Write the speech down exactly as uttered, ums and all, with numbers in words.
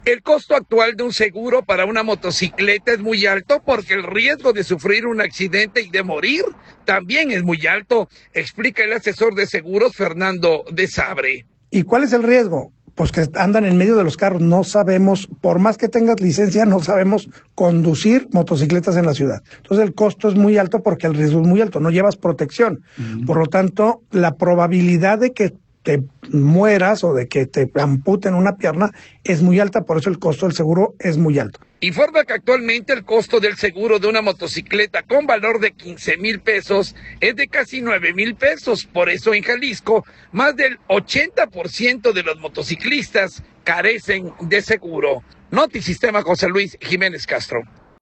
El costo actual de un seguro para una motocicleta es muy alto porque el riesgo de sufrir un accidente y de morir también es muy alto, explica el asesor de seguros Fernando de Sabre. ¿Y cuál es el riesgo? Pues que andan en medio de los carros, no sabemos, por más que tengas licencia, no sabemos conducir motocicletas en la ciudad. Entonces el costo es muy alto porque el riesgo es muy alto, no llevas protección. Uh-huh. Por lo tanto, la probabilidad de que te mueras o de que te amputen una pierna es muy alta, por eso el costo del seguro es muy alto. Informa que actualmente el costo del seguro de una motocicleta con valor de quince mil pesos es de casi nueve mil pesos. Por eso en Jalisco, más del ochenta por ciento de los motociclistas carecen de seguro. Notisistema José Luis Jiménez Castro.